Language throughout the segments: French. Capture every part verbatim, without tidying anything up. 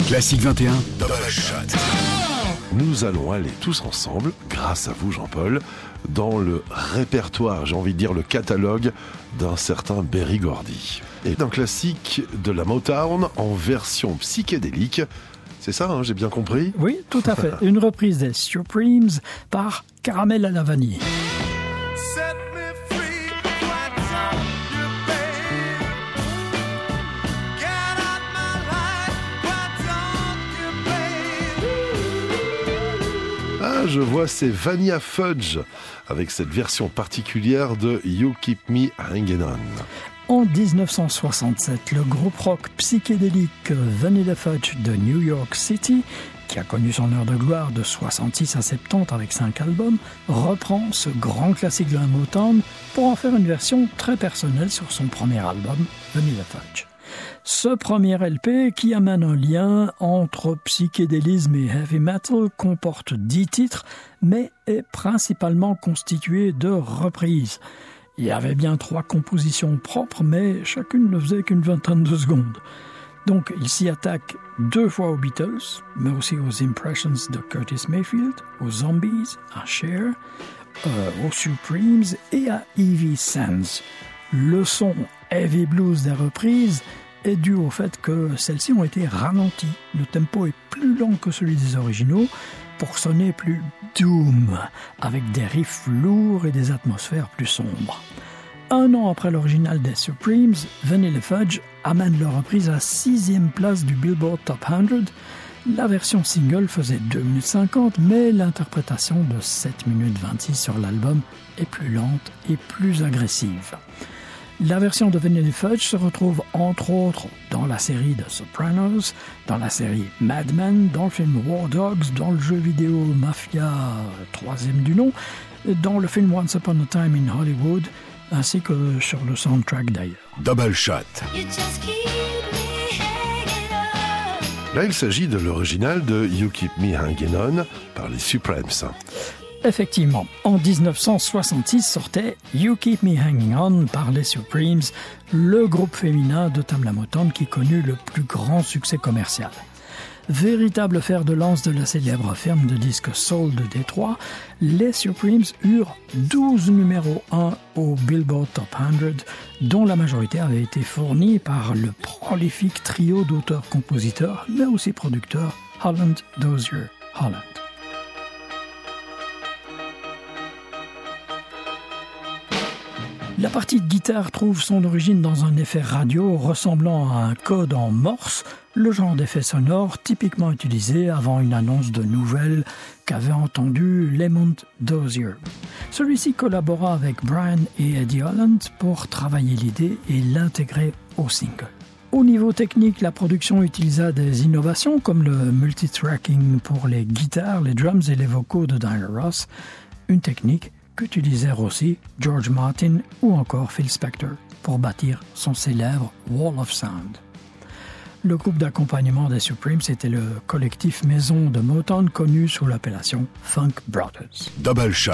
Classique vingt et un, Double Shot. Nous allons aller tous ensemble, grâce à vous Jean-Paul, dans le répertoire, j'ai envie de dire le catalogue d'un certain Berry Gordy. Et d'un classique de la Motown en version psychédélique. C'est ça, hein, j'ai bien compris ? Oui, tout à fait. Une reprise des Supremes par Caramel à la vanille. Ah, je vois, c'est Vanilla Fudge, avec cette version particulière de You Keep Me Hanging On. En dix-neuf cent soixante-sept, le groupe rock psychédélique Vanilla Fudge de New York City, qui a connu son heure de gloire de soixante-six à soixante-dix avec cinq albums, reprend ce grand classique de la Motown pour en faire une version très personnelle sur son premier album, Vanilla Fudge. Ce premier L P, qui amène un lien entre psychédélisme et heavy metal, comporte dix titres, mais est principalement constitué de reprises. Il y avait bien trois compositions propres, mais chacune ne faisait qu'une vingtaine de secondes. Donc il s'y attaque deux fois aux Beatles, mais aussi aux Impressions de Curtis Mayfield, aux Zombies, à Cher, euh, aux Supremes et à Evie Sands. Le son heavy blues des reprises est dû au fait que celles-ci ont été ralenties. Le tempo est plus lent que celui des originaux pour sonner plus doom, avec des riffs lourds et des atmosphères plus sombres. Un an après l'original des Supremes, Vanilla Fudge amène leur reprise à la sixième place du Billboard Top cent. La version single faisait deux minutes cinquante, mais l'interprétation de sept minutes vingt-six sur l'album est plus lente et plus agressive. La version de Vanilla Fudge se retrouve entre autres dans la série The Sopranos, dans la série Mad Men, dans le film War Dogs, dans le jeu vidéo Mafia, troisième du nom, dans le film Once Upon a Time in Hollywood, ainsi que sur le soundtrack d'ailleurs. Double Shot. Là, il s'agit de l'original de You Keep Me Hanging On par les Supremes. Effectivement, en dix-neuf cent soixante-six sortait You Keep Me Hanging On par les Supremes, le groupe féminin de Tam La Motown qui connut le plus grand succès commercial. Véritable fer de lance de la célèbre firme de disques Soul de Détroit, les Supremes eurent douze numéros un au Billboard Top cent, dont la majorité avait été fournie par le prolifique trio d'auteurs-compositeurs, mais aussi producteurs Holland Dozier Holland. La partie de guitare trouve son origine dans un effet radio ressemblant à un code en morse, le genre d'effet sonore typiquement utilisé avant une annonce de nouvelles qu'avait entendu Lamont Dozier. Celui-ci collabora avec Brian et Eddie Holland pour travailler l'idée et l'intégrer au single. Au niveau technique, la production utilisa des innovations comme le multitracking pour les guitares, les drums et les vocaux de Diana Ross, une technique qu'utilisèrent aussi George Martin ou encore Phil Spector pour bâtir son célèbre Wall of Sound. Le groupe d'accompagnement des Supremes était le collectif maison de Motown connu sous l'appellation Funk Brothers. Double Shot.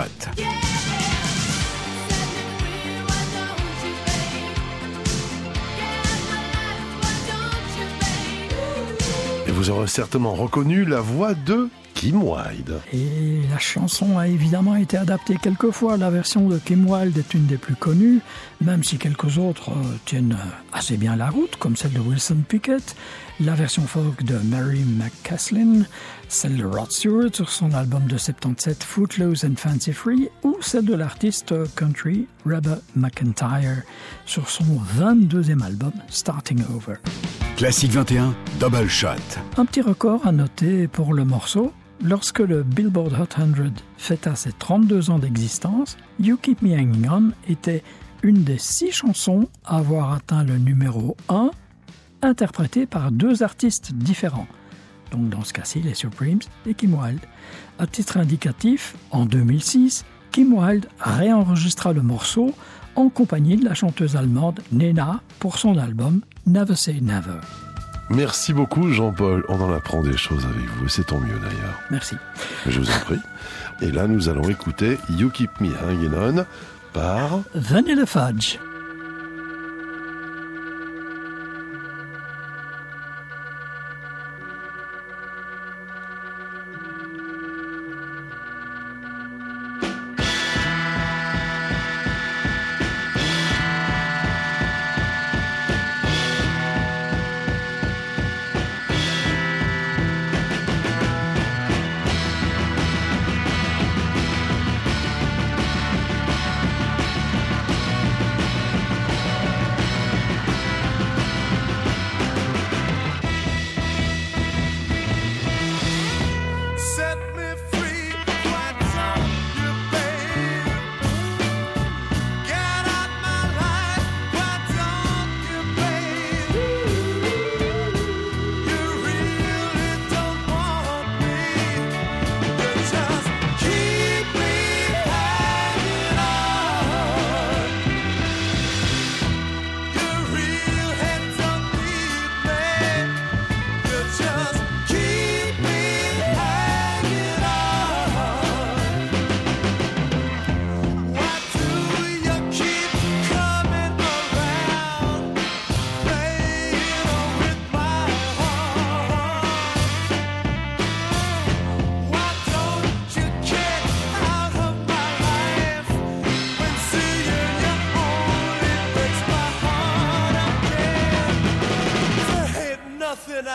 Et vous aurez certainement reconnu la voix de Kim Wilde. Et la chanson a évidemment été adaptée quelques fois. La version de Kim Wilde est une des plus connues, même si quelques autres euh, tiennent assez bien la route, comme celle de Wilson Pickett, la version folk de Mary McCaslin, celle de Rod Stewart sur son album de soixante-dix-sept Footloose and Fancy Free, ou celle de l'artiste country Reba McEntire sur son vingt-deuxième album Starting Over. Classique vingt et un, Double Shot. Un petit record à noter pour le morceau. Lorsque le Billboard Hot cent fêta ses trente-deux ans d'existence, You Keep Me Hanging On était une des six chansons à avoir atteint le numéro un, interprétée par deux artistes différents. Donc dans ce cas-ci, les Supremes et Kim Wilde. À titre indicatif, en deux mille six, Kim Wilde réenregistra le morceau en compagnie de la chanteuse allemande Nena pour son album Never Say Never. Merci beaucoup Jean-Paul, on en apprend des choses avec vous, c'est tant mieux d'ailleurs. Merci. Je vous en prie. Et là nous allons écouter You Keep Me Hanging On par Vanilla Fudge.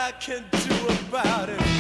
I can do about it.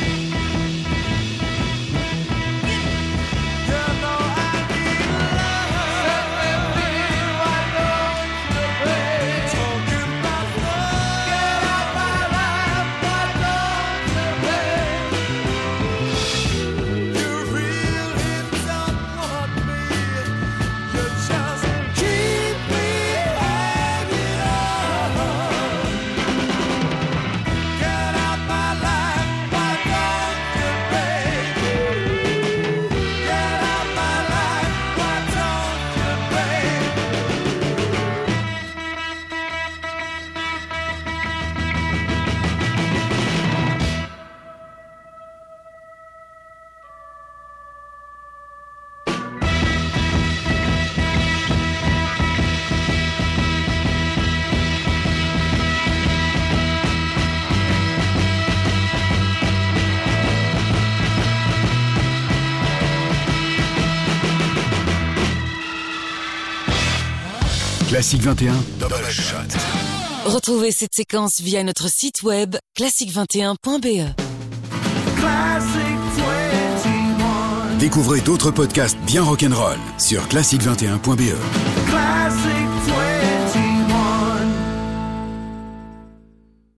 Classique vingt et un, Double Shot. Retrouvez cette séquence via notre site web classique vingt et un point b e. Découvrez d'autres podcasts bien rock'n'roll sur classique vingt et un point b e.